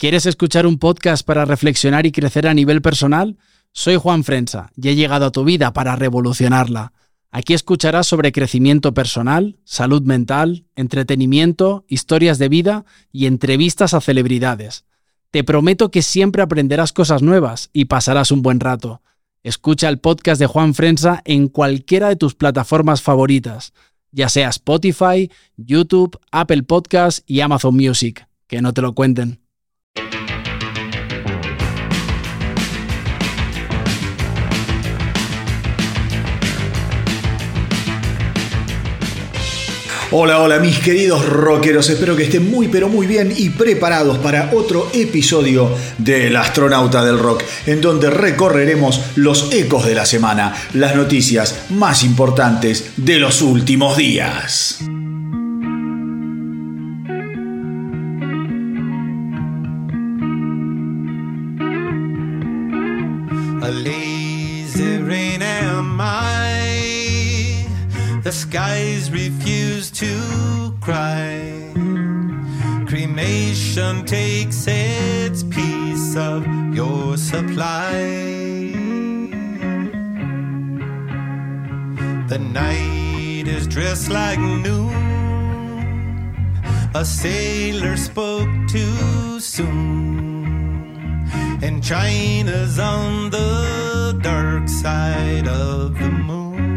¿Quieres escuchar un podcast para reflexionar y crecer a nivel personal? Soy Juan Frensa y he llegado a tu vida para revolucionarla. Aquí escucharás sobre crecimiento personal, salud mental, entretenimiento, historias de vida y entrevistas a celebridades. Te prometo que siempre aprenderás cosas nuevas y pasarás un buen rato. Escucha el podcast de Juan Frensa en cualquiera de tus plataformas favoritas, ya sea Spotify, YouTube, Apple Podcasts y Amazon Music. Que no te lo cuenten. Hola mis queridos rockeros, espero que estén muy pero muy bien y preparados para otro episodio del Astronauta del Rock, en donde recorreremos los ecos de la semana, las noticias más importantes de los últimos días. A lazy rain am I. The skies refuse to cry. Cremation takes its piece of your supply. The night is dressed like noon. A sailor spoke too soon. And China's on the dark side of the moon.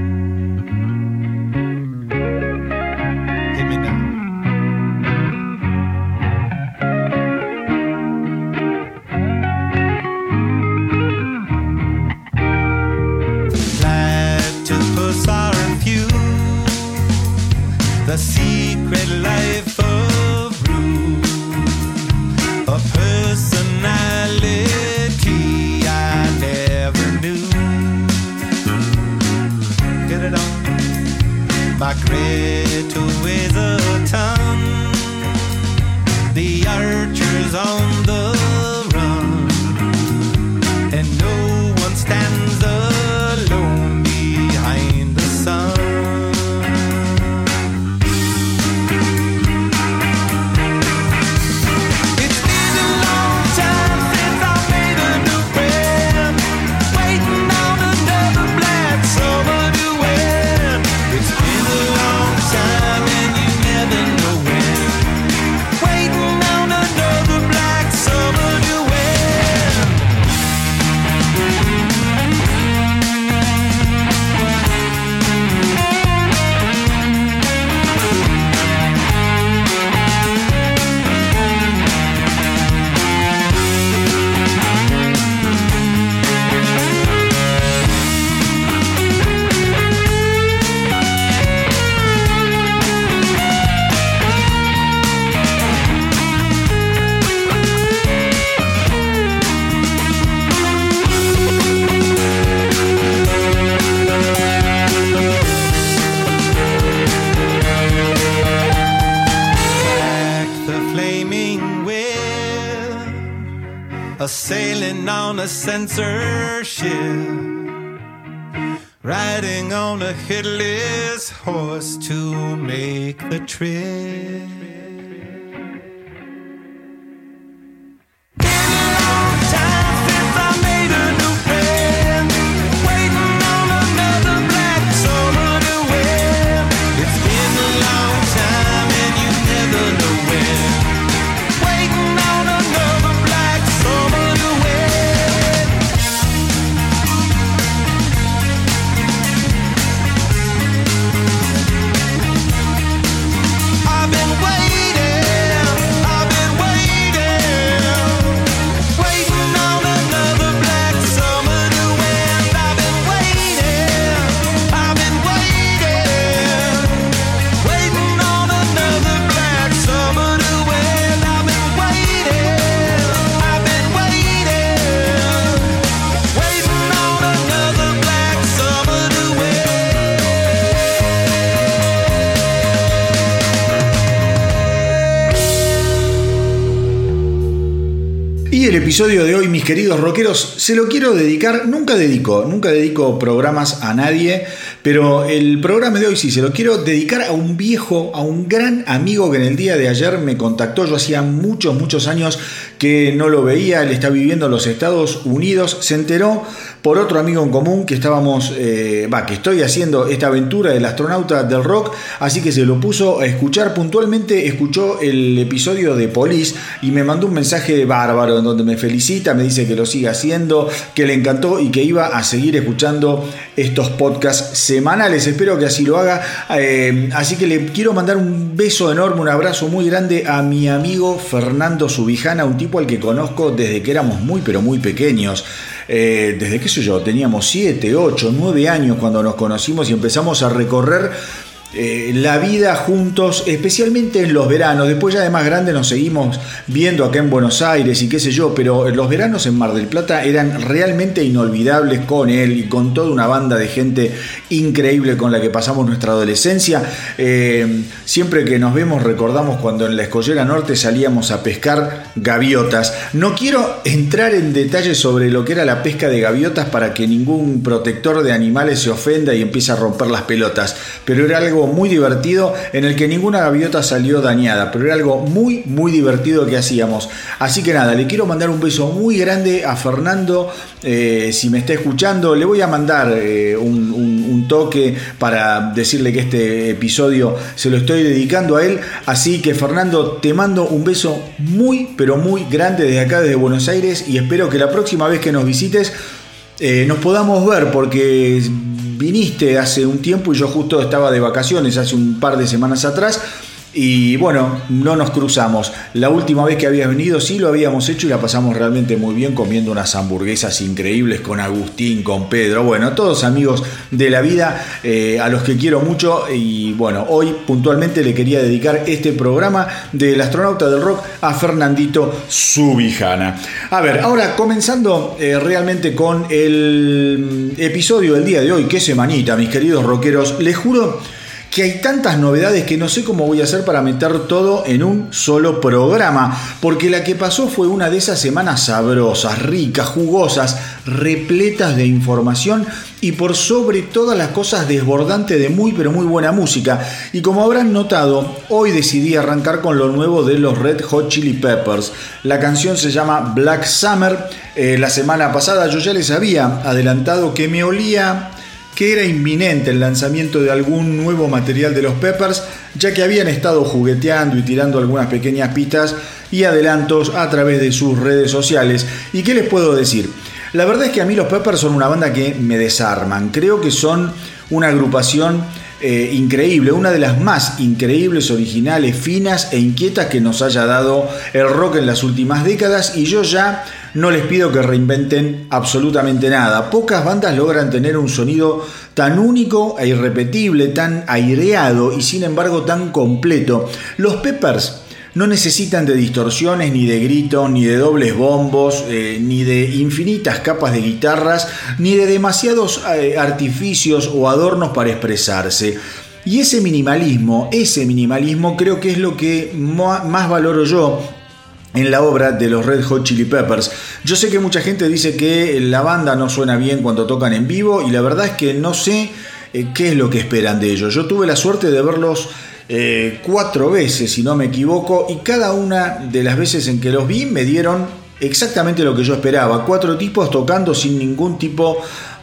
The secret life of Rue, a personality I never knew. Get it on. My Greta weighs a ton. The archer's on the run, and no one stands alone behind the sun. Sailing on a censorship, riding on a headless horse to make the trip. Y el episodio de hoy, mis queridos rockeros, se lo quiero dedicar, nunca dedico programas a nadie, pero el programa de hoy sí se lo quiero dedicar a un viejo, a un gran amigo que en el día de ayer me contactó. Yo hacía muchos años que no lo veía, él está viviendo en los Estados Unidos, se enteró por otro amigo en común que que estoy haciendo esta aventura del astronauta del rock, así que se lo puso a escuchar. Puntualmente escuchó el episodio de Police y me mandó un mensaje bárbaro en donde me felicita, me dice que lo siga haciendo, que le encantó y que iba a seguir escuchando estos podcasts semanales. Espero que así lo haga, así que le quiero mandar un beso enorme, un abrazo muy grande a mi amigo Fernando Subijana, un tipo al que conozco desde que éramos muy pero muy pequeños. Desde qué sé yo, teníamos 7, 8, 9 años cuando nos conocimos y empezamos a recorrer la vida juntos, especialmente en los veranos. Después ya de más grande nos seguimos viendo acá en Buenos Aires y qué sé yo, pero los veranos en Mar del Plata eran realmente inolvidables con él y con toda una banda de gente increíble con la que pasamos nuestra adolescencia. Siempre que nos vemos recordamos cuando en la Escollera Norte salíamos a pescar gaviotas. No quiero entrar en detalles sobre lo que era la pesca de gaviotas para que ningún protector de animales se ofenda y empiece a romper las pelotas, pero era algo muy divertido en el que ninguna gaviota salió dañada, pero era algo muy muy divertido que hacíamos. Así que nada, le quiero mandar un beso muy grande a Fernando, si me está escuchando le voy a mandar un toque para decirle que este episodio se lo estoy dedicando a él. Así que Fernando, te mando un beso muy pero muy grande desde acá, desde Buenos Aires, y espero que la próxima vez que nos visites nos podamos ver, porque viniste hace un tiempo y yo justo estaba de vacaciones hace un par de semanas atrás y bueno, no nos cruzamos. La última vez que habías venido sí lo habíamos hecho y la pasamos realmente muy bien comiendo unas hamburguesas increíbles con Agustín, con Pedro, bueno, todos amigos de la vida, a los que quiero mucho. Y bueno, hoy puntualmente le quería dedicar este programa del astronauta del rock a Fernandito Subijana. A ver, ahora comenzando realmente con el episodio del día de hoy. Qué semanita, mis queridos rockeros, les juro que hay tantas novedades que no sé cómo voy a hacer para meter todo en un solo programa, porque la que pasó fue una de esas semanas sabrosas, ricas, jugosas, repletas de información y por sobre todas las cosas desbordante de muy pero muy buena música. Y como habrán notado, hoy decidí arrancar con lo nuevo de los Red Hot Chili Peppers. La canción se llama Black Summer. La semana pasada yo ya les había adelantado que me olía que era inminente el lanzamiento de algún nuevo material de los Peppers, ya que habían estado jugueteando y tirando algunas pequeñas pistas y adelantos a través de sus redes sociales. ¿Y qué les puedo decir? La verdad es que a mí los Peppers son una banda que me desarman. Creo que son una agrupación increíble, una de las más increíbles, originales, finas e inquietas que nos haya dado el rock en las últimas décadas, y yo ya no les pido que reinventen absolutamente nada. Pocas bandas logran tener un sonido tan único e irrepetible, tan aireado y sin embargo tan completo. Los Peppers no necesitan de distorsiones, ni de gritos, ni de dobles bombos, ni de infinitas capas de guitarras, ni de demasiados artificios o adornos para expresarse. Y ese minimalismo creo que es lo que más valoro yo en la obra de los Red Hot Chili Peppers. Yo sé que mucha gente dice que la banda no suena bien cuando tocan en vivo, y la verdad es que no sé qué es lo que esperan de ellos. Yo tuve la suerte de verlos 4 veces, si no me equivoco, y cada una de las veces en que los vi me dieron exactamente lo que yo esperaba. 4 tipos tocando sin ningún tipo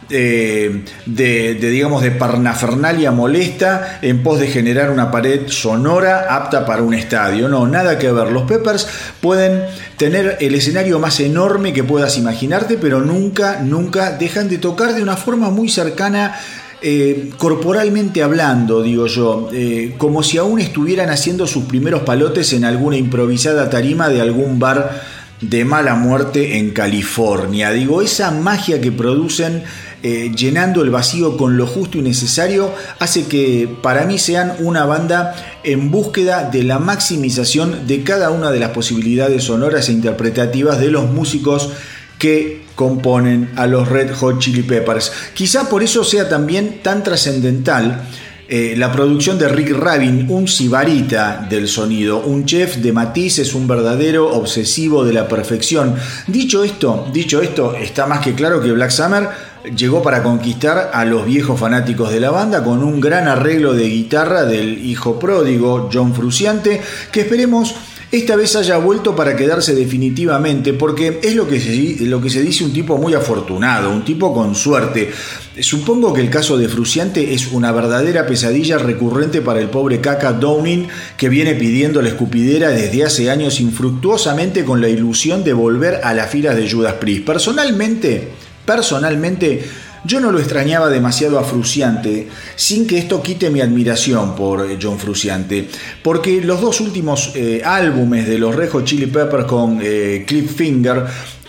digamos de parnafernalia molesta en pos de generar una pared sonora apta para un estadio. No, nada que ver. Los Peppers pueden tener el escenario más enorme que puedas imaginarte, pero nunca dejan de tocar de una forma muy cercana, corporalmente hablando, digo yo, como si aún estuvieran haciendo sus primeros palotes en alguna improvisada tarima de algún bar de mala muerte en California. Digo, esa magia que producen llenando el vacío con lo justo y necesario hace que para mí sean una banda en búsqueda de la maximización de cada una de las posibilidades sonoras e interpretativas de los músicos que componen a los Red Hot Chili Peppers. Quizá por eso sea también tan trascendental la producción de Rick Rubin, un sibarita del sonido, un chef de matices, un verdadero obsesivo de la perfección. Dicho esto, está más que claro que Black Summer llegó para conquistar a los viejos fanáticos de la banda con un gran arreglo de guitarra del hijo pródigo John Frusciante, que esperemos esta vez haya vuelto para quedarse definitivamente, porque es lo que se dice un tipo muy afortunado, un tipo con suerte. Supongo que el caso de Frusciante es una verdadera pesadilla recurrente para el pobre Caca Downing, que viene pidiendo la escupidera desde hace años infructuosamente con la ilusión de volver a las filas de Judas Priest. Personalmente, yo no lo extrañaba demasiado a Frusciante, sin que esto quite mi admiración por John Frusciante, porque los dos últimos álbumes de los Red Hot Chili Peppers con Cliff Finger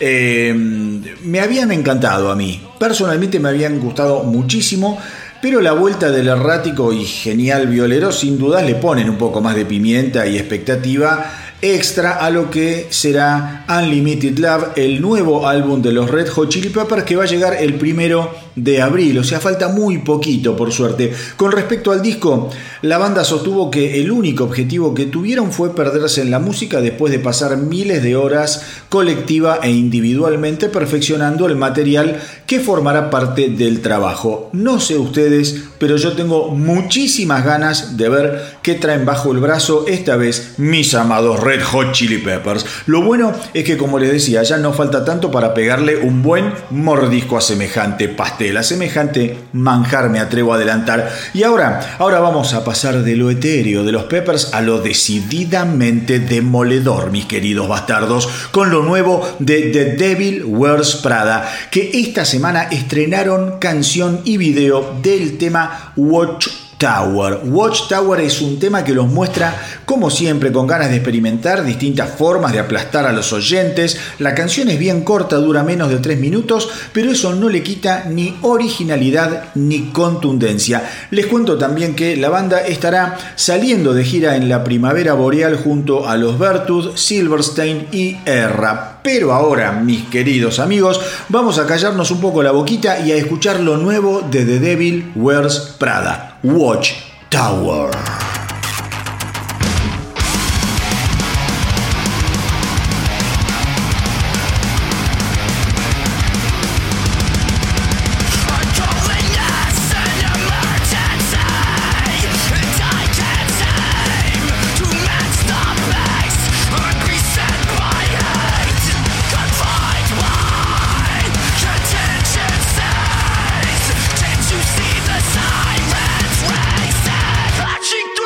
me habían encantado a mí. Personalmente me habían gustado muchísimo, pero la vuelta del errático y genial violero sin dudas le ponen un poco más de pimienta y expectativa extra a lo que será Unlimited Love, el nuevo álbum de los Red Hot Chili Peppers, que va a llegar el 1 de abril, o sea, falta muy poquito, por suerte. Con respecto al disco, la banda sostuvo que el único objetivo que tuvieron fue perderse en la música después de pasar miles de horas colectiva e individualmente perfeccionando el material que formará parte del trabajo. No sé ustedes, pero yo tengo muchísimas ganas de ver qué traen bajo el brazo esta vez mis amados Red Hot Chili Peppers. Lo bueno es que, como les decía, ya no falta tanto para pegarle un buen mordisco a semejante pastel, a semejante manjar, me atrevo a adelantar. Y ahora vamos a pasar de lo etéreo de los Peppers a lo decididamente demoledor, mis queridos bastardos, con lo nuevo de The Devil Wears Prada, que esta semana estrenaron canción y video del tema Watchtower. Watchtower es un tema que los muestra, como siempre, con ganas de experimentar distintas formas de aplastar a los oyentes. La canción es bien corta, dura menos de 3 minutos, pero eso no le quita ni originalidad ni contundencia. Les cuento también que la banda estará saliendo de gira en la primavera boreal junto a los Vertus, Silverstein y Erra. Pero ahora, mis queridos amigos, vamos a callarnos un poco la boquita y a escuchar lo nuevo de The Devil Wears Prada, Watchtower. Flashing through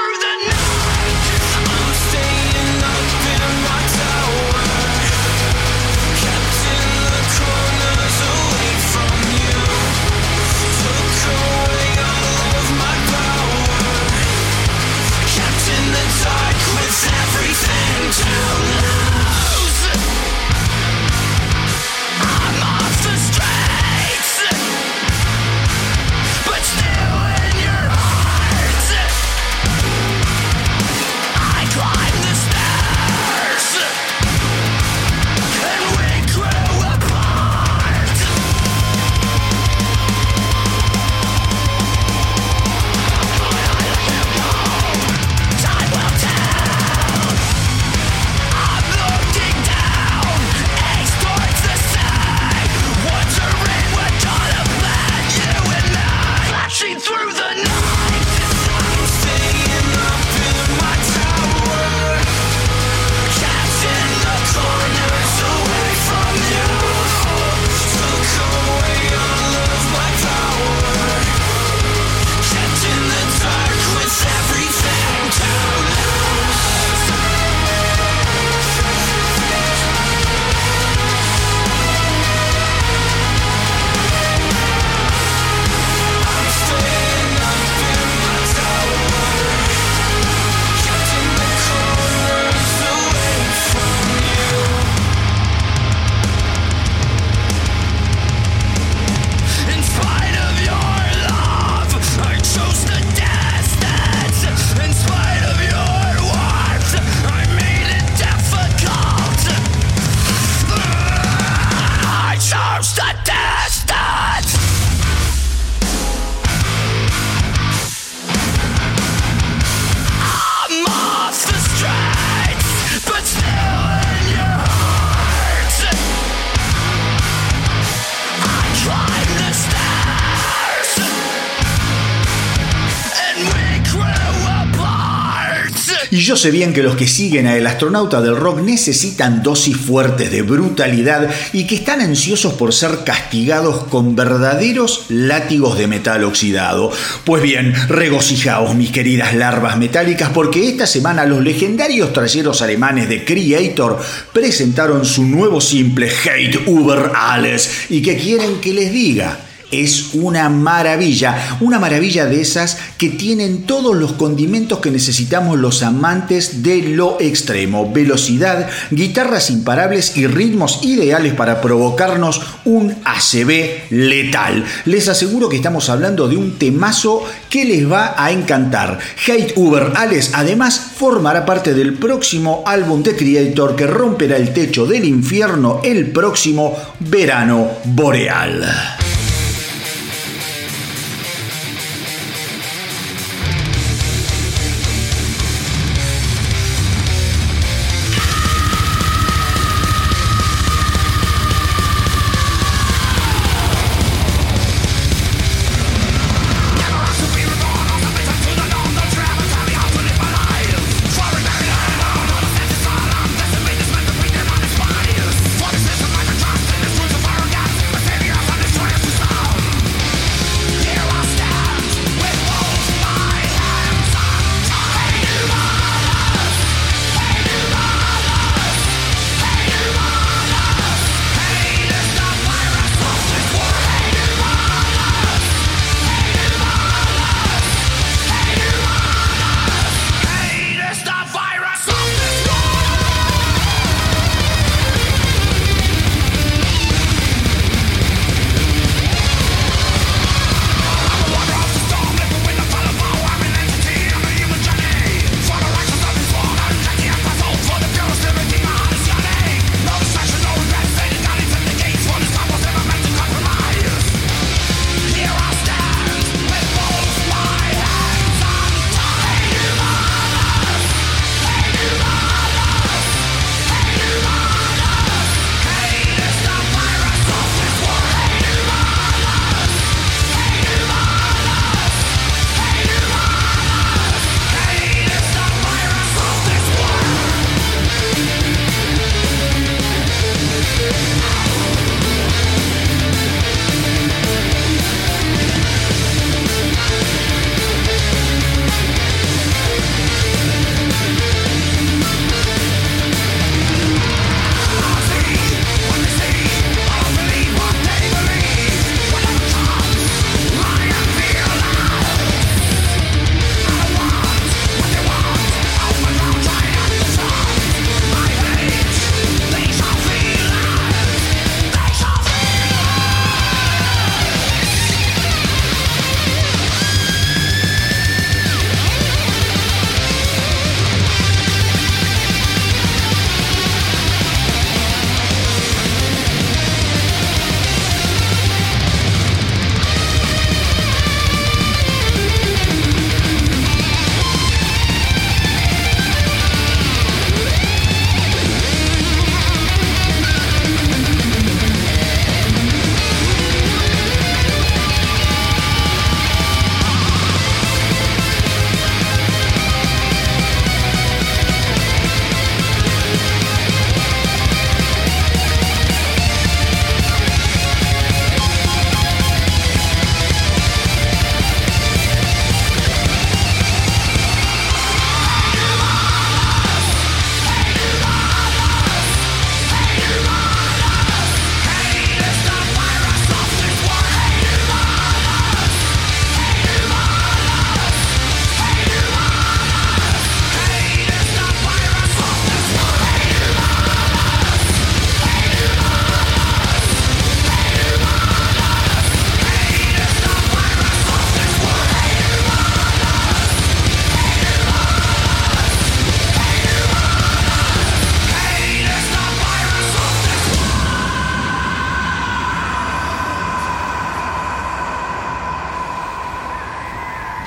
Y yo sé bien que los que siguen a El Astronauta del Rock necesitan dosis fuertes de brutalidad y que están ansiosos por ser castigados con verdaderos látigos de metal oxidado. Pues bien, regocijaos, mis queridas larvas metálicas, porque esta semana los legendarios trayeros alemanes de Kreator presentaron su nuevo simple Hate über alles. ¿Y qué quieren que les diga? Es una maravilla de esas que tienen todos los condimentos que necesitamos los amantes de lo extremo: velocidad, guitarras imparables y ritmos ideales para provocarnos un ACB letal. Les aseguro que estamos hablando de un temazo que les va a encantar. Hate über alles además formará parte del próximo álbum de Kreator, que romperá el techo del infierno el próximo verano boreal.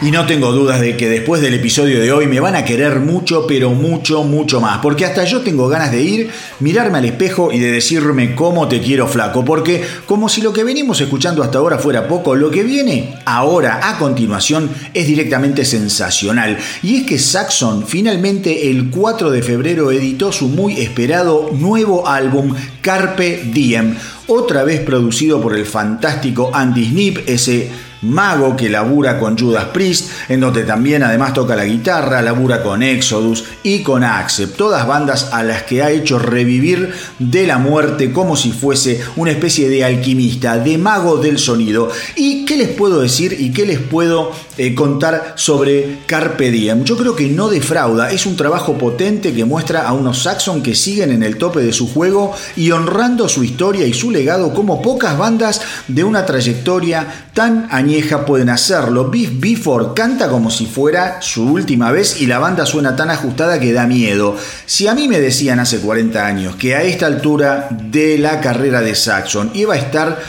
Y no tengo dudas de que después del episodio de hoy me van a querer mucho, pero mucho, mucho más. Porque hasta yo tengo ganas de ir, mirarme al espejo y de decirme cómo te quiero, flaco. Porque como si lo que venimos escuchando hasta ahora fuera poco, lo que viene ahora a continuación es directamente sensacional. Y es que Saxon finalmente el 4 de febrero editó su muy esperado nuevo álbum Carpe Diem. Otra vez producido por el fantástico Andy Sneap, ese mago que labura con Judas Priest, en donde también además toca la guitarra, labura con Exodus y con Accept, todas bandas a las que ha hecho revivir de la muerte como si fuese una especie de alquimista, de mago del sonido. ¿Y qué les puedo decir y qué les puedo contar sobre Carpe Diem? Yo creo que no defrauda, es un trabajo potente que muestra a unos Saxon que siguen en el tope de su juego y honrando su historia y su legado como pocas bandas de una trayectoria tan añeja pueden hacerlo. Biff Bifford canta como si fuera su última vez y la banda suena tan ajustada que da miedo. Si a mí me decían hace 40 años que a esta altura de la carrera de Saxon iba a estar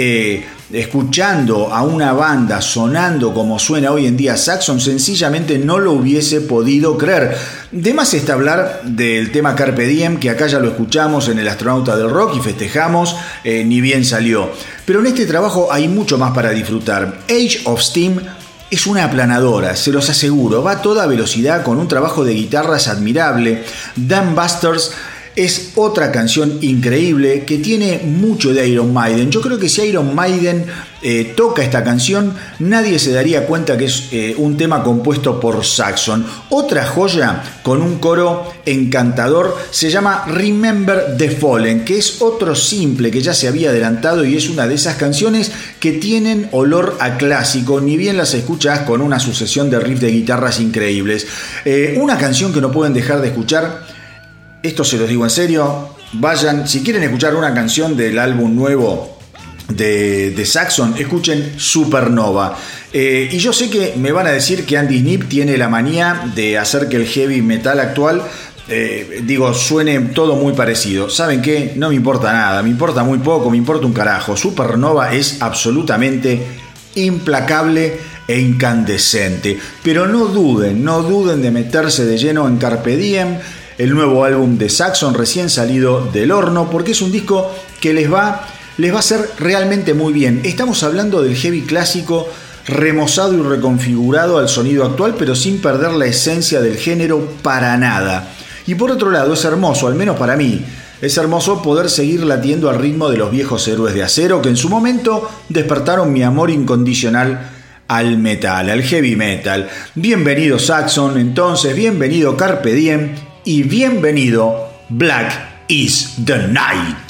escuchando a una banda sonando como suena hoy en día Saxon, sencillamente no lo hubiese podido creer. De más está hablar del tema Carpe Diem, que acá ya lo escuchamos en El Astronauta del Rock y festejamos, ni bien salió. Pero en este trabajo hay mucho más para disfrutar. Age of Steam es una aplanadora, se los aseguro, va a toda velocidad con un trabajo de guitarras admirable. Damn Bastards es otra canción increíble que tiene mucho de Iron Maiden. Yo creo que si Iron Maiden toca esta canción, nadie se daría cuenta que es un tema compuesto por Saxon. Otra joya con un coro encantador se llama Remember the Fallen, que es otro simple que ya se había adelantado y es una de esas canciones que tienen olor a clásico, ni bien las escuchas con una sucesión de riffs de guitarras increíbles. Una canción que no pueden dejar de escuchar. Esto se los digo en serio, vayan, si quieren escuchar una canción del álbum nuevo de Saxon, escuchen Supernova. Y yo sé que me van a decir que Andy Sneap tiene la manía de hacer que el heavy metal actual, suene todo muy parecido. ¿Saben qué? No me importa nada, me importa muy poco, me importa un carajo. Supernova es absolutamente implacable e incandescente. Pero no duden de meterse de lleno en Carpe Diem, el nuevo álbum de Saxon recién salido del horno, porque es un disco que les va a hacer realmente muy bien. Estamos hablando del heavy clásico remozado y reconfigurado al sonido actual, pero sin perder la esencia del género para nada. Y por otro lado, es hermoso, al menos para mí, es hermoso poder seguir latiendo al ritmo de los viejos héroes de acero que en su momento despertaron mi amor incondicional al metal, al heavy metal. Bienvenido Saxon, entonces, bienvenido Carpe Diem y bienvenido Black is the Night.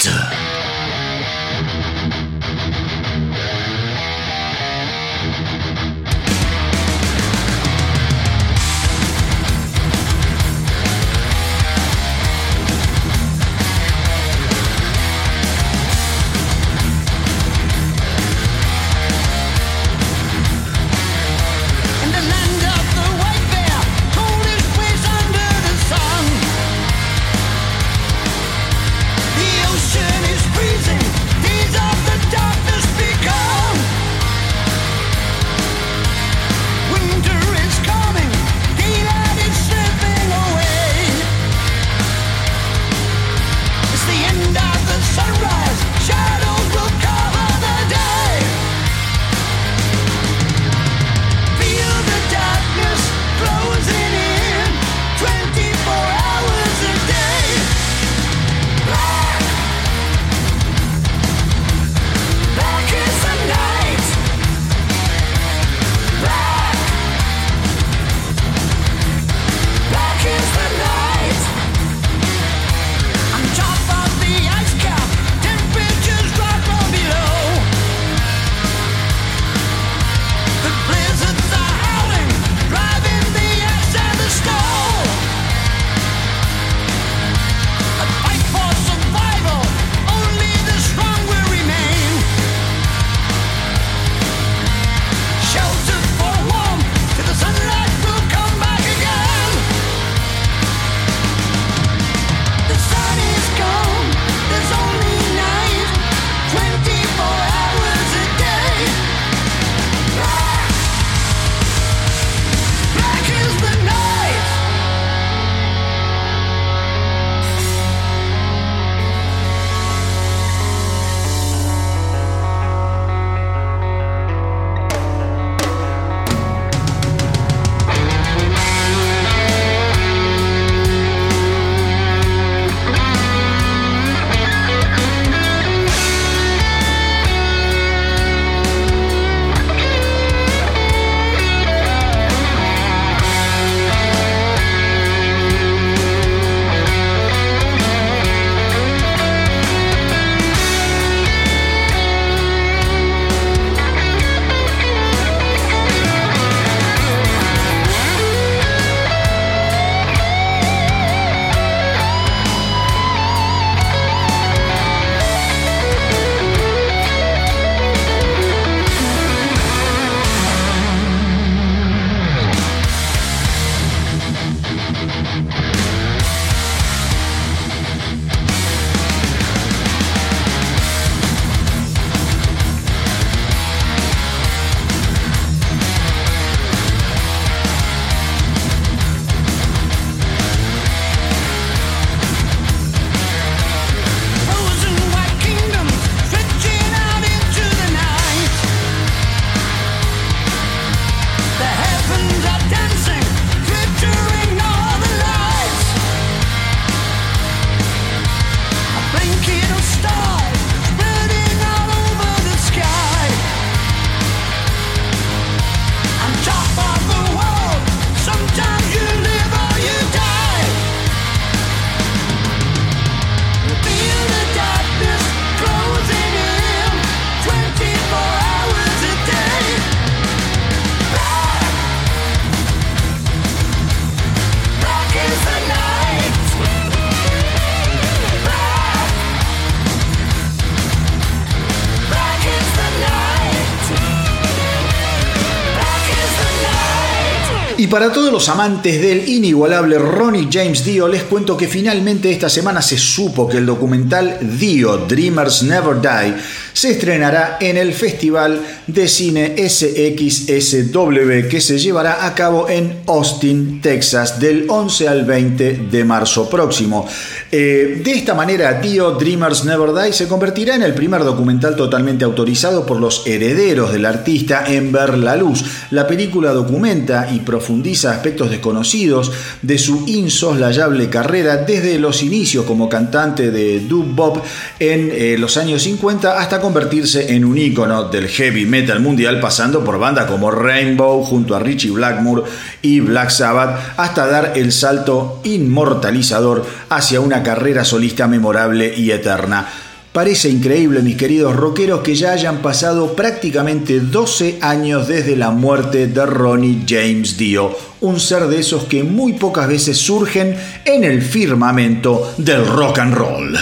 Y para todos los amantes del inigualable Ronnie James Dio, les cuento que finalmente esta semana se supo que el documental Dio, Dreamers Never Die, se estrenará en el Festival de Cine SXSW, que se llevará a cabo en Austin, Texas, del 11 al 20 de marzo próximo. De esta manera, Dio, Dreamers Never Die se convertirá en el primer documental totalmente autorizado por los herederos del artista en ver la luz. La película documenta y profundiza aspectos desconocidos de su insoslayable carrera desde los inicios como cantante de doo-wop en los años 50 hasta convertirse en un ícono del heavy metal mundial, pasando por bandas como Rainbow junto a Ritchie Blackmore y Black Sabbath, hasta dar el salto inmortalizador hacia una carrera solista memorable y eterna. Parece increíble, mis queridos rockeros, que ya hayan pasado prácticamente 12 años desde la muerte de Ronnie James Dio, un ser de esos que muy pocas veces surgen en el firmamento del rock and roll.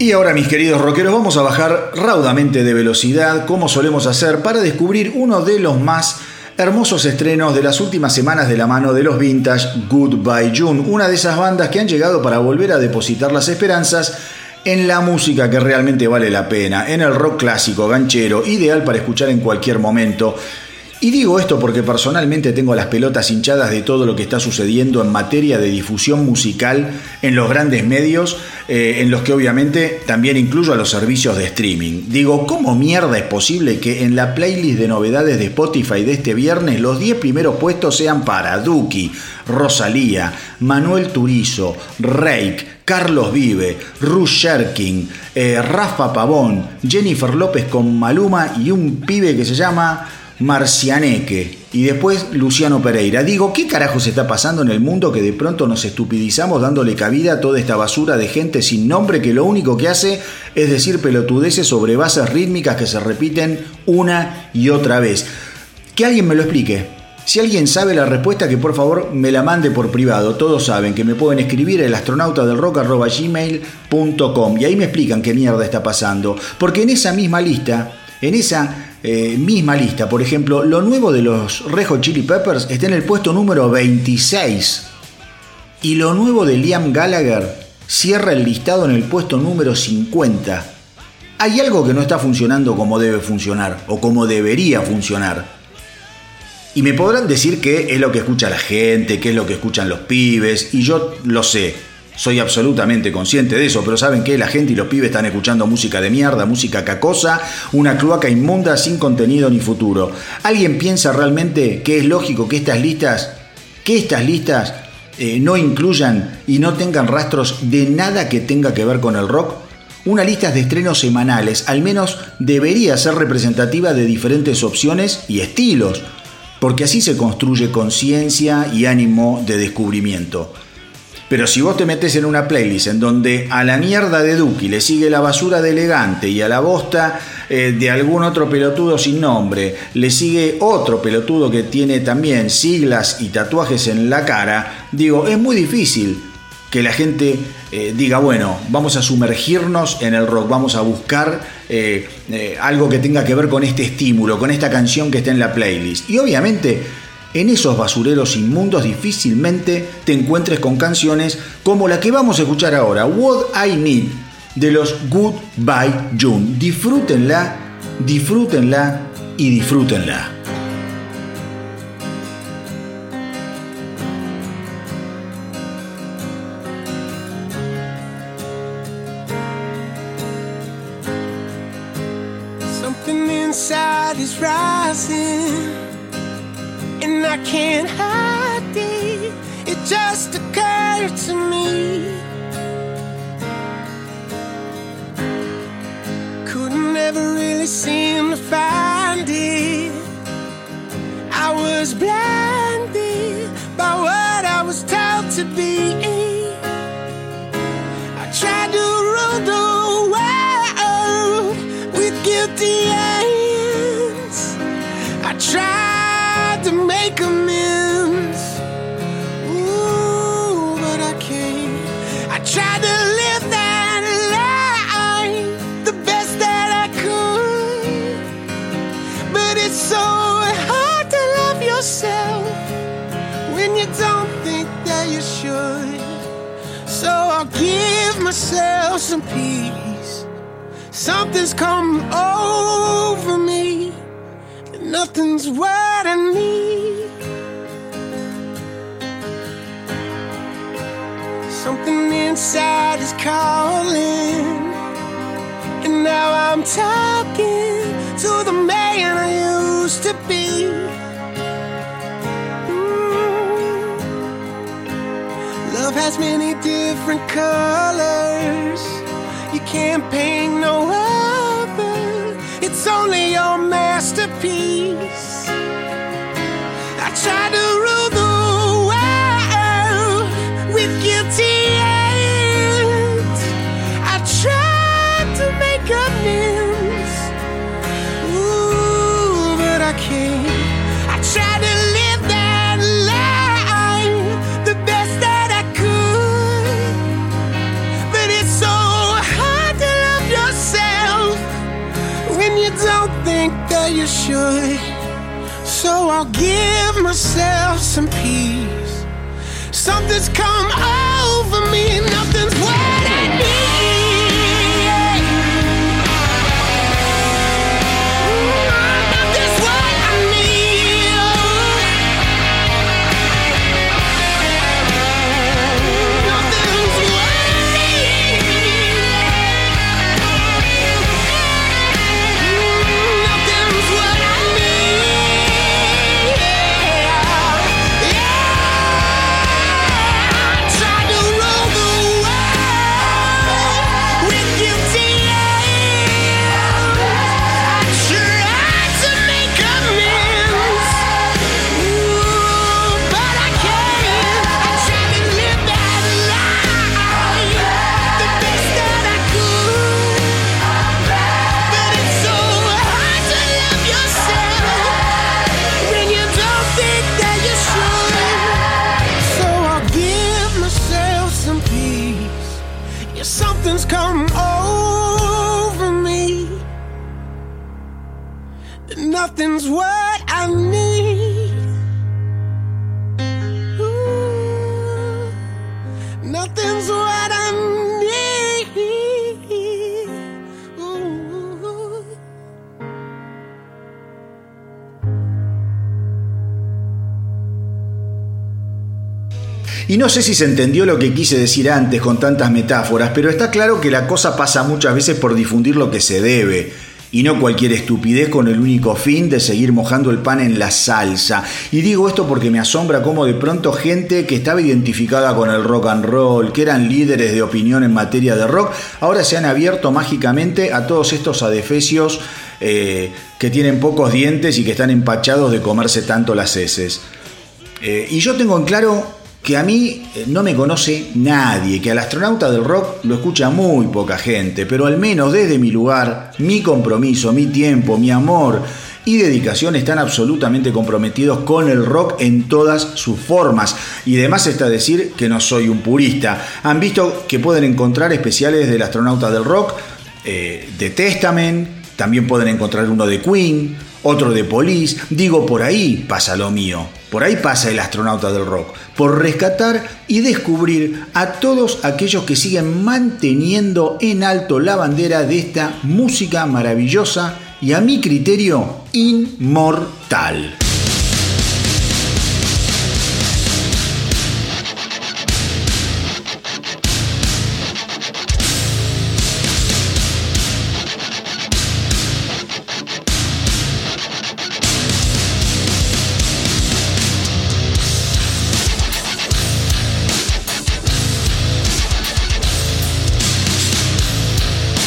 Y ahora, mis queridos rockeros, vamos a bajar raudamente de velocidad, como solemos hacer, para descubrir uno de los más hermosos estrenos de las últimas semanas de la mano de los vintage Goodbye June, una de esas bandas que han llegado para volver a depositar las esperanzas en la música que realmente vale la pena, en el rock clásico, ganchero, ideal para escuchar en cualquier momento. Y digo esto porque personalmente tengo las pelotas hinchadas de todo lo que está sucediendo en materia de difusión musical en los grandes medios, en los que obviamente también incluyo a los servicios de streaming. Digo, ¿cómo mierda es posible que en la playlist de novedades de Spotify de este viernes los 10 primeros puestos sean para Duki, Rosalía, Manuel Turizo, Reik, Carlos Vive, Ruth Sherkin, Rafa Pavón, Jennifer López con Maluma y un pibe que se llama Marcianeque, y después Luciano Pereira? Digo, ¿qué carajo se está pasando en el mundo que de pronto nos estupidizamos dándole cabida a toda esta basura de gente sin nombre que lo único que hace es decir pelotudeces sobre bases rítmicas que se repiten una y otra vez? Que alguien me lo explique. Si alguien sabe la respuesta, que por favor me la mande por privado. Todos saben que me pueden escribir elastronautadelrock@gmail.com y ahí me explican qué mierda está pasando. Porque en esa misma lista, por ejemplo, lo nuevo de los Red Hot Chili Peppers está en el puesto número 26. Y lo nuevo de Liam Gallagher cierra el listado en el puesto número 50. Hay algo que no está funcionando como debe funcionar, o como debería funcionar. Y me podrán decir que es lo que escucha la gente, que es lo que escuchan los pibes, y yo lo sé. Soy absolutamente consciente de eso, pero ¿saben qué? La gente y los pibes están escuchando música de mierda, música cacosa, una cloaca inmunda sin contenido ni futuro. ¿Alguien piensa realmente que es lógico que estas listas no incluyan y no tengan rastros de nada que tenga que ver con el rock? Una lista de estrenos semanales al menos debería ser representativa de diferentes opciones y estilos, porque así se construye conciencia y ánimo de descubrimiento. Pero si vos te metés en una playlist en donde a la mierda de Duki le sigue la basura de Elegante y a la bosta de algún otro pelotudo sin nombre le sigue otro pelotudo que tiene también siglas y tatuajes en la cara, digo, es muy difícil que la gente diga, bueno, vamos a sumergirnos en el rock, vamos a buscar algo que tenga que ver con este estímulo, con esta canción que está en la playlist. Y obviamente en esos basureros inmundos difícilmente te encuentres con canciones como la que vamos a escuchar ahora, What I Need, de los Goodbye June. Disfrútenla, disfrútenla y disfrútenla. Something inside is rising, and I can't hide it. It just occurred to me. Couldn't ever really seem to find it. I was blinded by what I was told to be. I tried to rule the world with guilty hands. I tried to make amends, ooh, but I can't. I tried to live that life the best that I could, but it's so hard to love yourself when you don't think that you should. So I'll give myself some peace. Something's come over me, and nothing's what I need. Something inside is calling, and now I'm talking to the man I used to be. Love has many different colors. You can't paint no other. It's only your masterpiece. I tried to rule the world with guilty hands. I tried to make amends, ooh, but I can't. I tried to live that life the best that I could, but it's so hard to don't think that you should. So I'll give myself some peace. Something's come over me, nothing's what I need. Nothing's what I need. Nothing's what I need. Nothing's what I need. I tried to rule the world with guilty hands. I tried to make amends, but I can't. I tried to live that life the best that I could, but it's so hard to love yourself when you don't think that you should. So I'll give myself some peace. Yeah, something's come over me. Nothing's what I need. Ooh, nothing's what I need. Ooh. Y no sé si se entendió lo que quise decir antes con tantas metáforas, pero está claro que la cosa pasa muchas veces por difundir lo que se debe, y no cualquier estupidez con el único fin de seguir mojando el pan en la salsa. Y digo esto porque me asombra cómo de pronto gente que estaba identificada con el rock and roll, que eran líderes de opinión en materia de rock, ahora se han abierto mágicamente a todos estos adefesios que tienen pocos dientes y que están empachados de comerse tanto las heces. Y yo tengo en claro que a mí no me conoce nadie, que al astronauta del rock lo escucha muy poca gente, pero al menos desde mi lugar, mi compromiso, mi tiempo, mi amor y dedicación están absolutamente comprometidos con el rock en todas sus formas. Y además está decir que no soy un purista. Han visto que pueden encontrar especiales del astronauta del rock, de Testament, también pueden encontrar uno de Queen, otro de Police. Digo, por ahí pasa lo mío, por ahí pasa el astronauta del rock, por rescatar y descubrir a todos aquellos que siguen manteniendo en alto la bandera de esta música maravillosa y a mi criterio inmortal.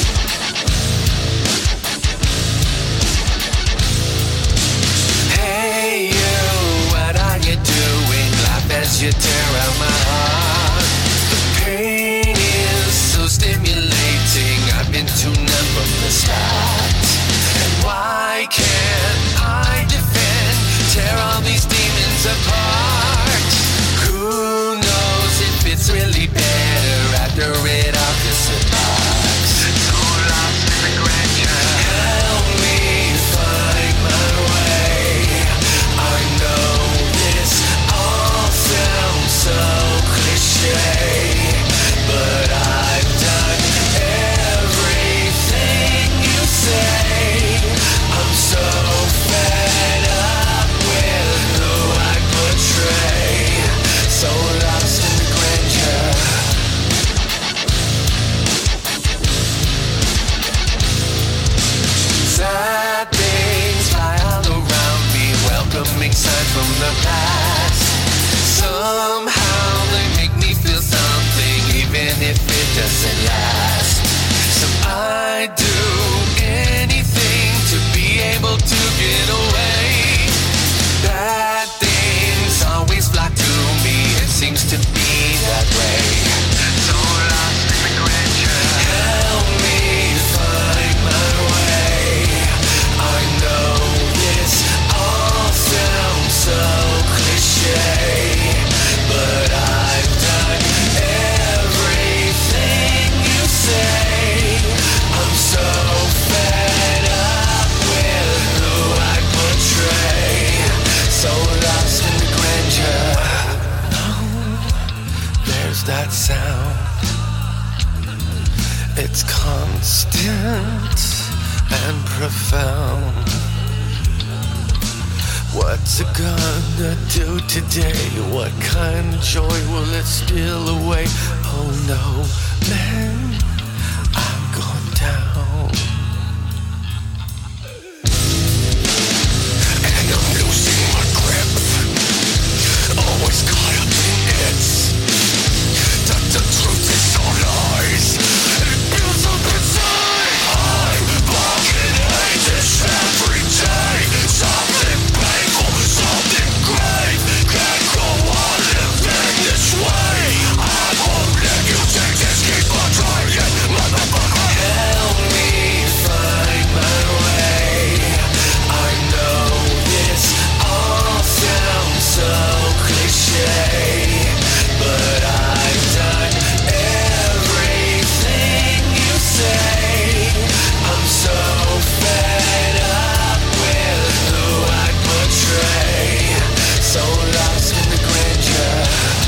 Hey, and profound. What's it gonna do today? What kind of joy will it steal away? Oh no, man, I'm going down. And I'm losing my grip, always caught up in it. That the truth is so lies, it builds up inside. I'm walking hate this every day. Something painful, something grave. Can't go on living this way. I won't let you take this, keep on trying, motherfucker. Help me find my way. I know this all sounds so cliche, but I've done everything you say. I'm so fed up with who I portray, so lost in the grandeur,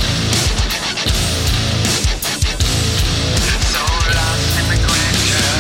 so lost in the grandeur,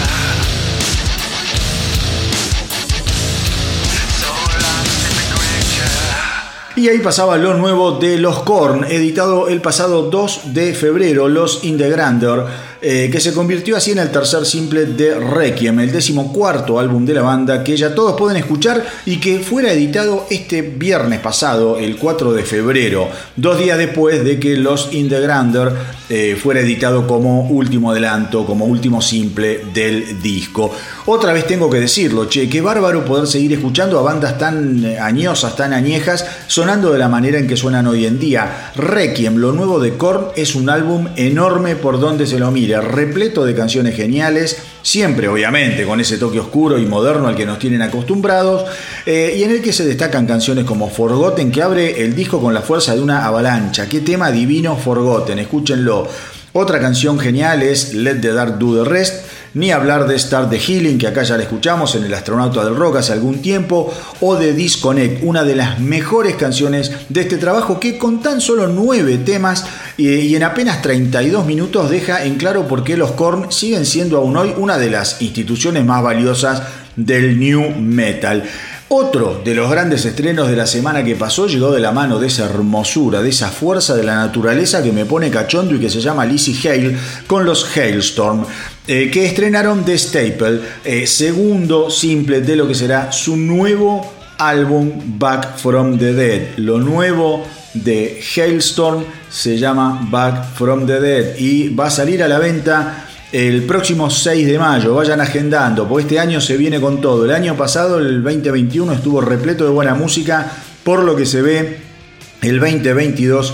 so lost in the grandeur. Y ahí pasaba lo nuevo de los Korn, editado el pasado 2 de febrero, Los in the Grandeur, que se convirtió así en el tercer simple de Requiem, el 14º álbum de la banda que ya todos pueden escuchar y que fuera editado este viernes pasado, el 4 de febrero, 2 días después de que Los in the Grandeur fuera editado como último adelanto, como último simple del disco. Otra vez tengo que decirlo, qué bárbaro poder seguir escuchando a bandas tan añosas, tan añejas, sonando de la manera en que suenan hoy en día. Requiem, lo nuevo de Korn, es un álbum enorme por donde se lo mire, repleto de canciones geniales, siempre obviamente con ese toque oscuro y moderno al que nos tienen acostumbrados, y en el que se destacan canciones como Forgotten, que abre el disco con la fuerza de una avalancha. Qué tema divino Forgotten, escúchenlo. Otra canción genial es Let the Dark Do the Rest, ni hablar de Start the Healing, que acá ya la escuchamos en El Astronauta del Rock hace algún tiempo, o de Disconnect, una de las mejores canciones de este trabajo que con tan solo 9 temas y en apenas 32 minutos deja en claro por qué los Korn siguen siendo aún hoy una de las instituciones más valiosas del new metal. Otro de los grandes estrenos de la semana que pasó llegó de la mano de esa hermosura, de esa fuerza de la naturaleza que me pone cachondo y que se llama Lizzie Hale con los Hailstorm, que estrenaron The Staple, segundo simple de lo que será su nuevo álbum Back from the Dead. Lo nuevo de Hailstorm se llama Back from the Dead y va a salir a la venta el próximo 6 de mayo, vayan agendando, porque este año se viene con todo. El año pasado, el 2021, estuvo repleto de buena música, por lo que se ve, el 2022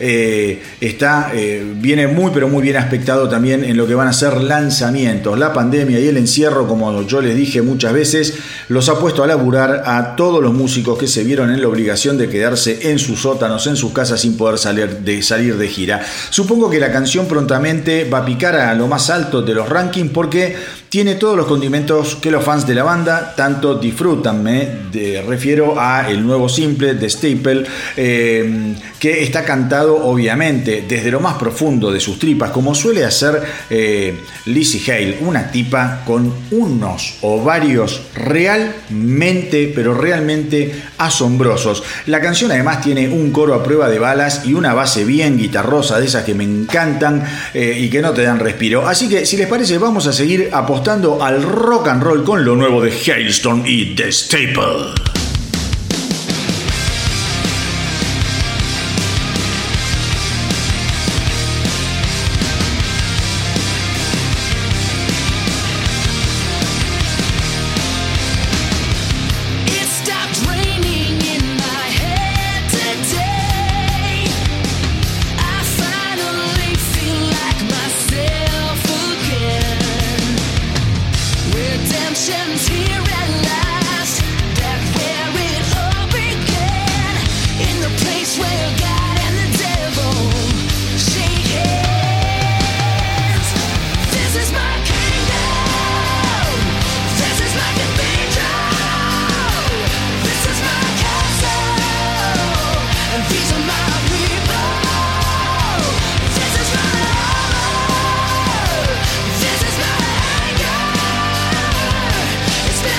viene muy pero muy bien aspectado también en lo que van a ser lanzamientos. La pandemia y el encierro, como yo les dije muchas veces, los ha puesto a laburar a todos los músicos que se vieron en la obligación de quedarse en sus sótanos, en sus casas, sin poder salir de gira. Supongo que la canción prontamente va a picar a lo más alto de los rankings porque tiene todos los condimentos que los fans de la banda tanto disfrutan. Me refiero a el nuevo simple de Staple, que está cantado obviamente desde lo más profundo de sus tripas, como suele hacer Lizzie Hale, una tipa con unos ovarios realmente, pero realmente asombrosos. La canción además tiene un coro a prueba de balas y una base bien guitarrosa, de esas que me encantan y que no te dan respiro. Así que si les parece, vamos a seguir apostando al rock and roll con lo nuevo de Hailstorm y The Staple. Here at last, that where it all began, in the place where God and the devil shake hands. This is my kingdom, this is my cathedral, this is my castle, and these are my people. This is my love, this is my anger. It's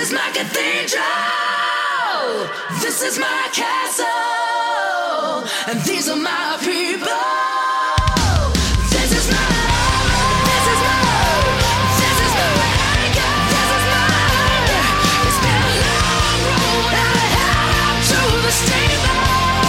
is my cathedral. This is my castle. And these are my people. This is my home. This is my home. This is my anchor. This is my anchor. It's been a long road out of hell out to the steeple.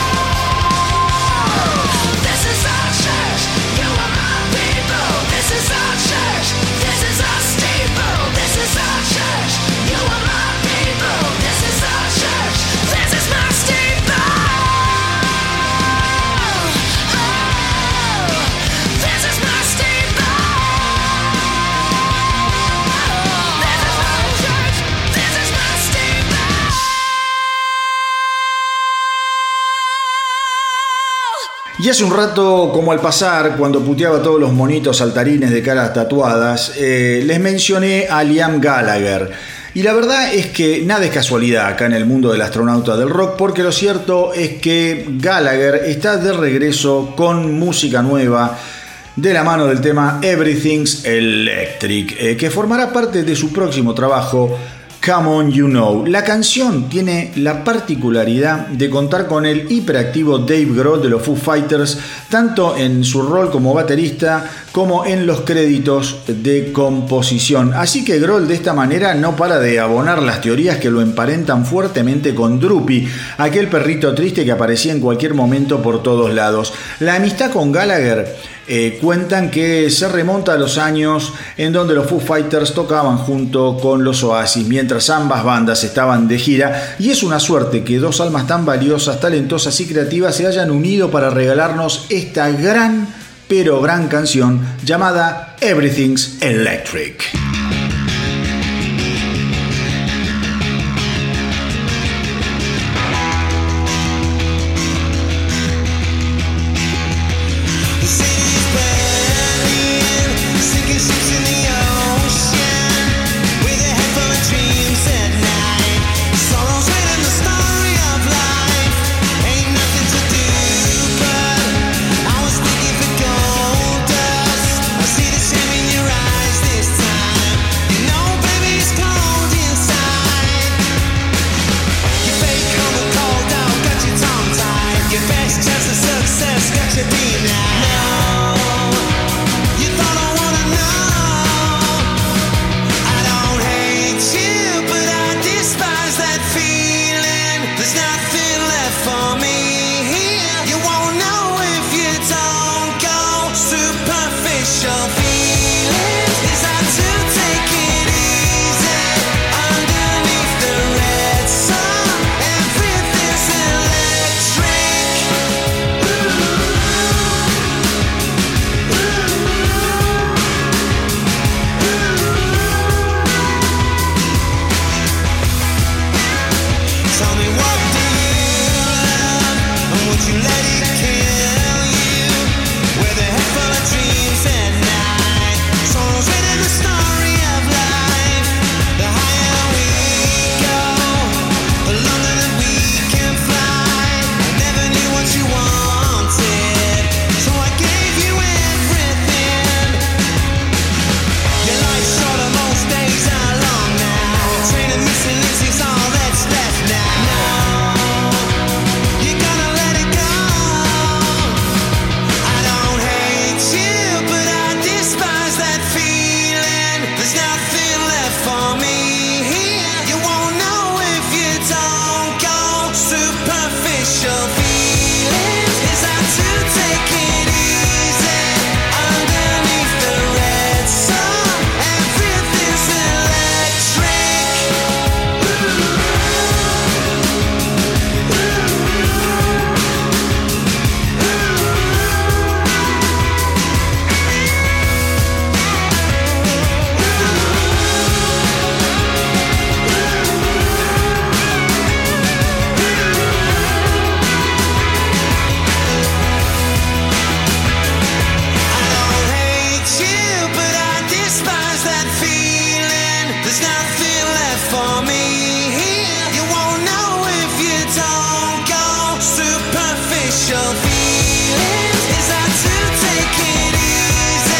This is our church. You are my people. This is our church. This is our steeple. This is our church. You are my people. This is our church. This is my steeple. Oh, this is my steeple. This is my church. This is my steeple. Y hace un rato, como al pasar, cuando puteaba a todos los monitos saltarines de caras tatuadas, les mencioné a Liam Gallagher. Y la verdad es que nada es casualidad acá en el mundo del astronauta del rock, porque lo cierto es que Gallagher está de regreso con música nueva de la mano del tema Everything's Electric, que formará parte de su próximo trabajo, Come On You Know. La canción tiene la particularidad de contar con el hiperactivo Dave Grohl de los Foo Fighters, tanto en su rol como baterista como en los créditos de composición. Así que Grohl de esta manera no para de abonar las teorías que lo emparentan fuertemente con Droopy, aquel perrito triste que aparecía en cualquier momento por todos lados. La amistad con Gallagher cuentan que se remonta a los años en donde los Foo Fighters tocaban junto con los Oasis mientras ambas bandas estaban de gira, y es una suerte que dos almas tan valiosas, talentosas y creativas se hayan unido para regalarnos esta gran canción llamada Everything's Electric.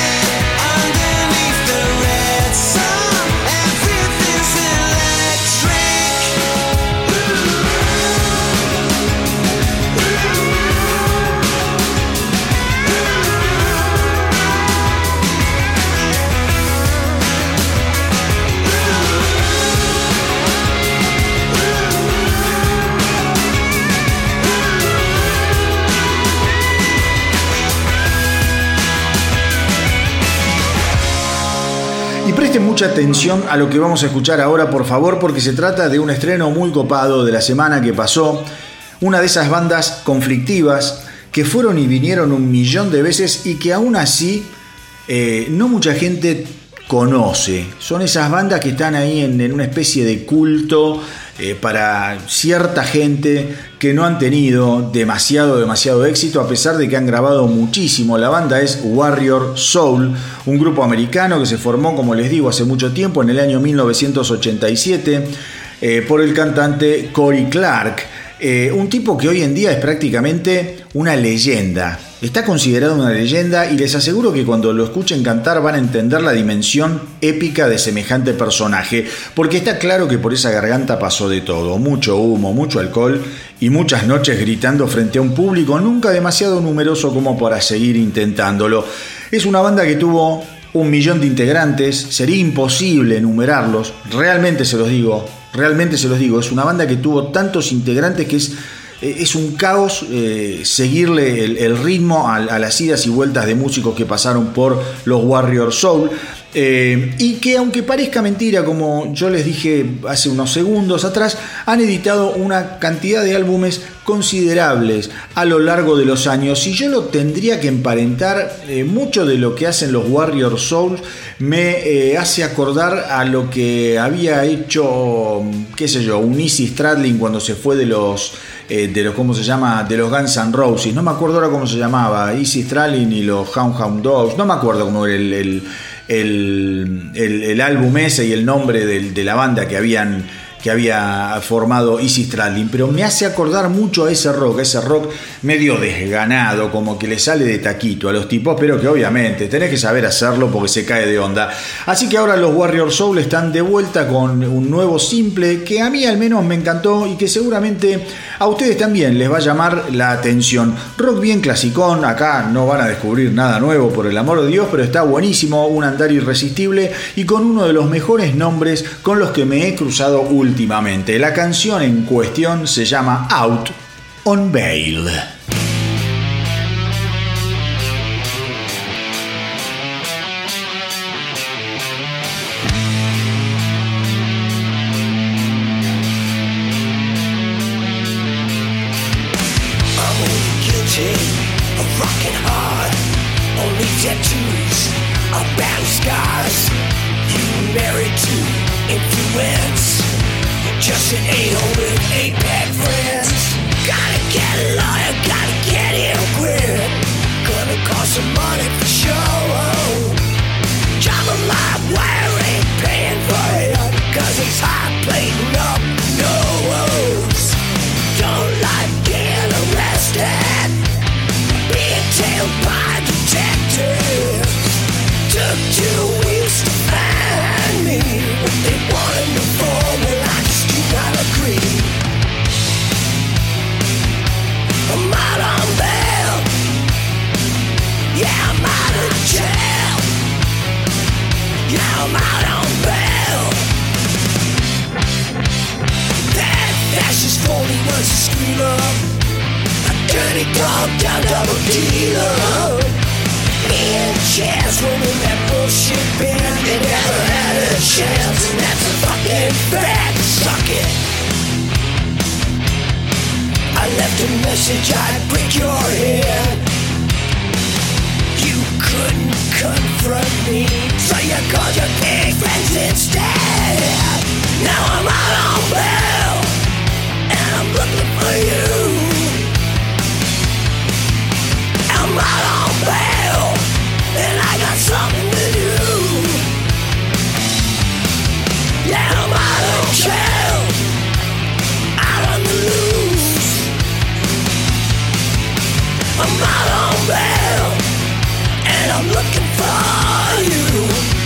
Underneath the red sun, everything's electric. Presten mucha atención a lo que vamos a escuchar ahora, por favor, porque se trata de un estreno muy copado de la semana que pasó. Una de esas bandas conflictivas que fueron y vinieron 1.000.000 de veces y que aún así no mucha gente conoce. Son esas bandas que están ahí en una especie de culto para cierta gente que no han tenido demasiado éxito, a pesar de que han grabado muchísimo. La banda es Warrior Soul, un grupo americano que se formó, como les digo, hace mucho tiempo, en el año 1987, por el cantante Cory Clark. Un tipo que hoy en día es prácticamente una leyenda. Está considerado una leyenda y les aseguro que cuando lo escuchen cantar van a entender la dimensión épica de semejante personaje, porque está claro que por esa garganta pasó de todo: mucho humo, mucho alcohol y muchas noches gritando frente a un público nunca demasiado numeroso como para seguir intentándolo. Es una banda que tuvo 1.000.000 de integrantes, sería imposible enumerarlos, realmente se los digo, es una banda que tuvo tantos integrantes que es un caos seguirle el ritmo a las idas y vueltas de músicos que pasaron por los Warrior Soul, y que, aunque parezca mentira, como yo les dije hace unos segundos atrás, han editado una cantidad de álbumes considerables a lo largo de los años. Si yo lo tendría que emparentar, mucho de lo que hacen los Warrior Soul me hace acordar a lo que había hecho, qué sé yo, un Izzy Stradlin cuando se fue de los ¿cómo se llama? De los Guns N' Roses. No me acuerdo ahora cómo se llamaba. Izzy Stradlin y los Hound Dogs. No me acuerdo cómo era el álbum ese y el nombre de la banda que había formado Izzy Stradlin, pero me hace acordar mucho a ese rock medio desganado, como que le sale de taquito a los tipos, pero que obviamente tenés que saber hacerlo porque se cae de onda. Así que ahora los Warrior Soul están de vuelta con un nuevo simple que a mí al menos me encantó y que seguramente a ustedes también les va a llamar la atención. Rock bien clasicón, acá no van a descubrir nada nuevo, por el amor de Dios, pero está buenísimo, un andar irresistible y con uno de los mejores nombres con los que me he cruzado últimamente. La canción en cuestión se llama Out on Bail. Just an a-hole with 8-pack friends. Gotta get a lawyer, gotta get him quit. Gonna cost some money for sure. Job of my wire ain't paying for it, cause he's hot plating up nose. Don't like getting arrested, being tailed by detectives. Took 2 weeks to find me. What they wanted me for, well I just do not agree. I'm out on bail. Yeah, I'm out of jail. Yeah, I'm out on bail. That fascist phony was a screamer, a dirty dog down double dealer. Me and Chaz running that bullshit band. They never had a chance, and that's a fucking fact. Suck it. I left a message, I'd break your head. You couldn't confront me, so you called your pig friends instead. Now I'm out on bail, and I'm looking for you. I'm out on bail, and I got something to do. Yeah, I'm out of jail, out on the loose. I'm out on bail, and I'm looking for you.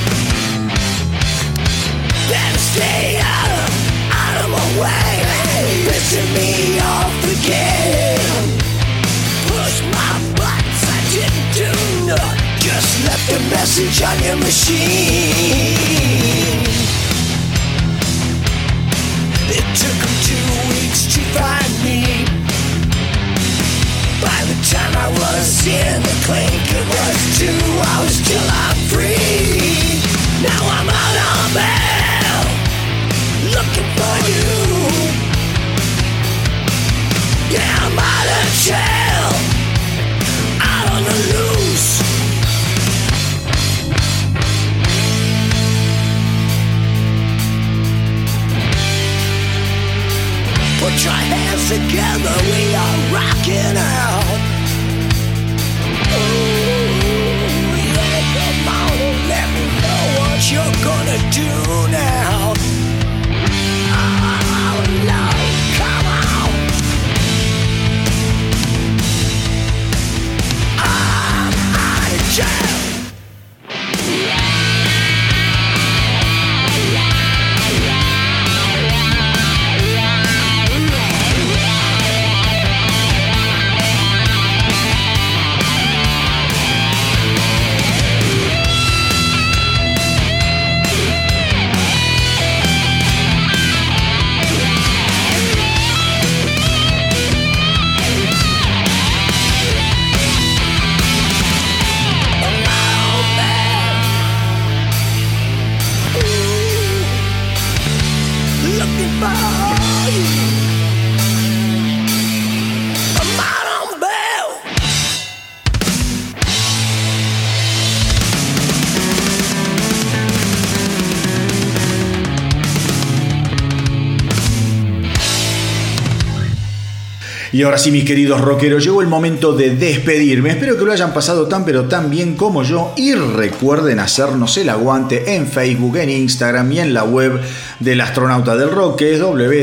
Better stay out of my way, pissing me off again. Push my buttons, I didn't do nothing. Just left a message on your machine. It took them 2 weeks to find me. By the time I was in the clink, it was 2 hours till I'm free. Now I'm out on bail, looking for you. Yeah, I'm out of jail, out on the loose. Put your hands together, we are rocking out. Ooh, yeah, come on and let me know what you're gonna do now. Oh, Lord, come on. I'm out of jail. Y ahora sí, mis queridos rockeros, llegó el momento de despedirme. Espero que lo hayan pasado tan pero tan bien como yo. Y recuerden hacernos el aguante en Facebook, en Instagram y en la web del Astronauta del Rock, que es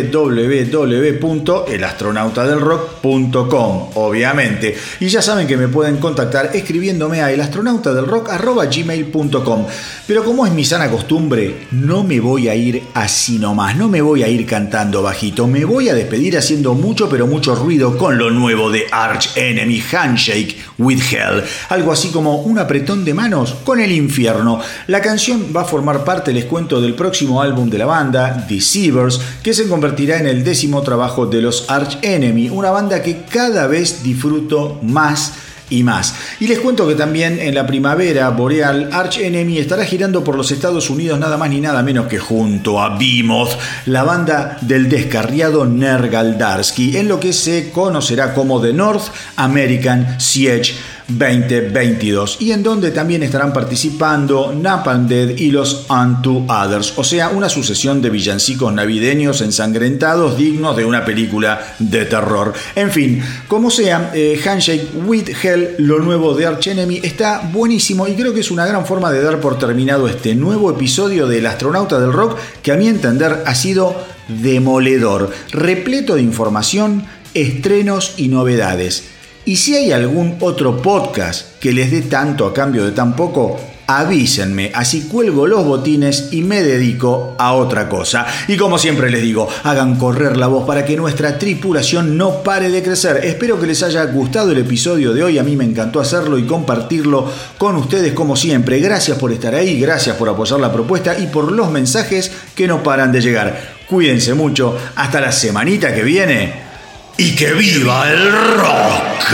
www.elastronautadelrock.com, obviamente. Y ya saben que me pueden contactar escribiéndome a elastronautadelrock@gmail.com. Pero como es mi sana costumbre, no me voy a ir así nomás, no me voy a ir cantando bajito. Me voy a despedir haciendo mucho pero mucho ruido con lo nuevo de Arch Enemy, Handshake with Hell, algo así como un apretón de manos con el infierno. La canción va a formar parte, les cuento, del próximo álbum de la banda, Deceivers, que se convertirá en el 10º trabajo de los Arch Enemy, una banda que cada vez disfruto más y más. Y les cuento que también en la primavera boreal Arch Enemy estará girando por los Estados Unidos nada más ni nada menos que junto a Behemoth, la banda del descarriado Nergal Darsky, en lo que se conocerá como The North American Siege 2022, y en donde también estarán participando Napalm Death y los Unto Others, o sea, una sucesión de villancicos navideños ensangrentados dignos de una película de terror. En fin, como sea, Handshake with Hell, lo nuevo de Arch Enemy, está buenísimo y creo que es una gran forma de dar por terminado este nuevo episodio del Astronauta del Rock, que a mi entender ha sido demoledor, repleto de información, estrenos y novedades. Y si hay algún otro podcast que les dé tanto a cambio de tan poco, avísenme, así cuelgo los botines y me dedico a otra cosa. Y como siempre les digo, hagan correr la voz para que nuestra tripulación no pare de crecer. Espero que les haya gustado el episodio de hoy, a mí me encantó hacerlo y compartirlo con ustedes como siempre. Gracias por estar ahí, gracias por apoyar la propuesta y por los mensajes que no paran de llegar. Cuídense mucho, hasta la semanita que viene. ¡Y que viva el rock!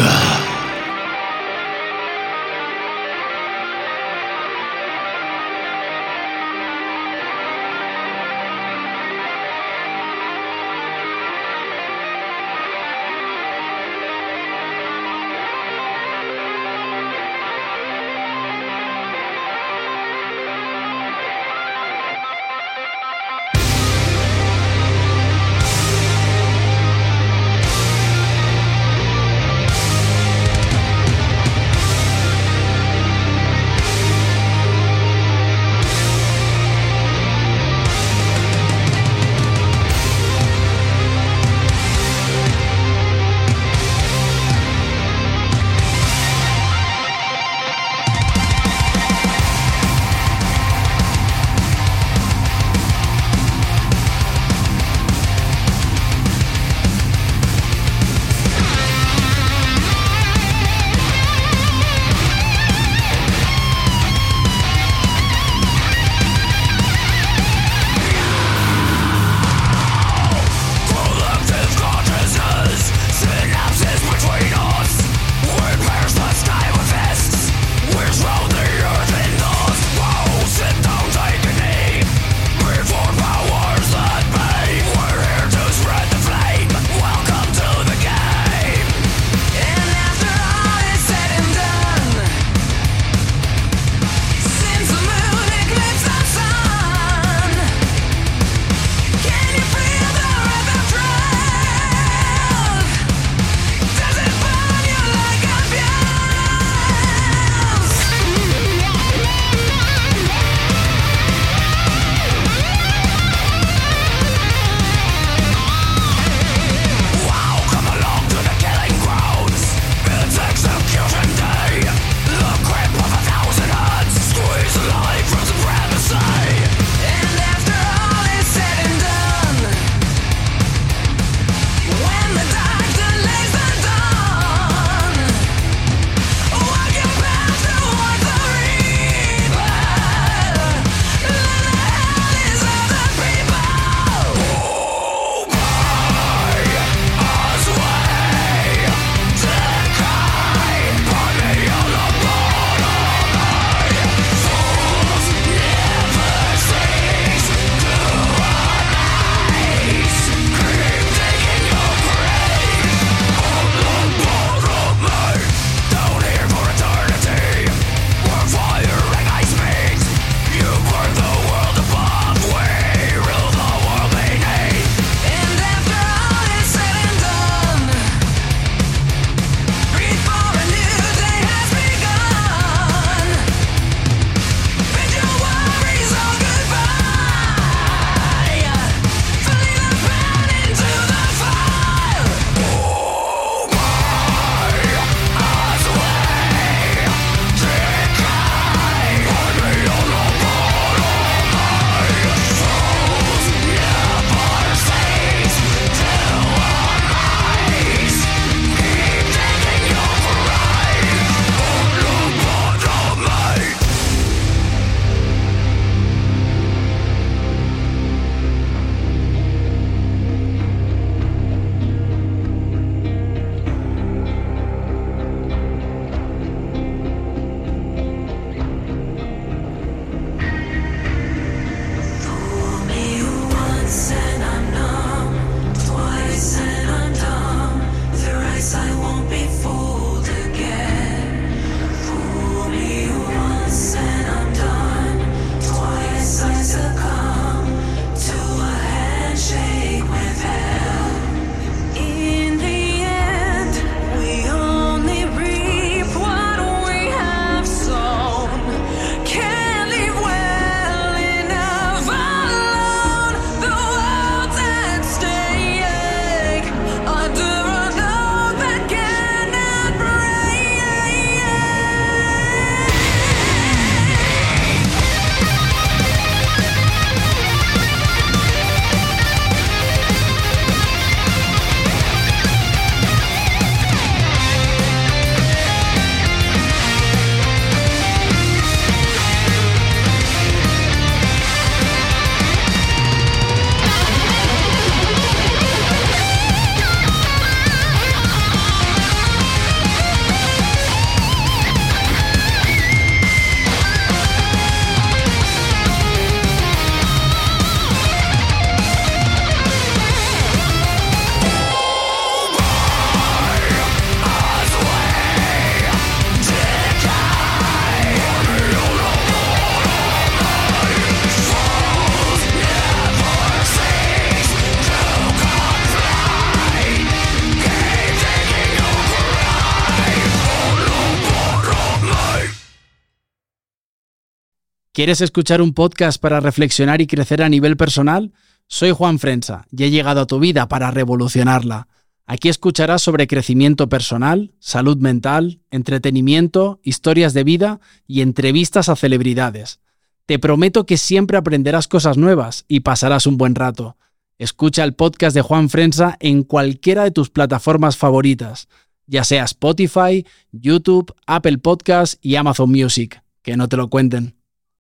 ¿Quieres escuchar un podcast para reflexionar y crecer a nivel personal? Soy Juan Frensa y he llegado a tu vida para revolucionarla. Aquí escucharás sobre crecimiento personal, salud mental, entretenimiento, historias de vida y entrevistas a celebridades. Te prometo que siempre aprenderás cosas nuevas y pasarás un buen rato. Escucha el podcast de Juan Frensa en cualquiera de tus plataformas favoritas, ya sea Spotify, YouTube, Apple Podcasts y Amazon Music. Que no te lo cuenten.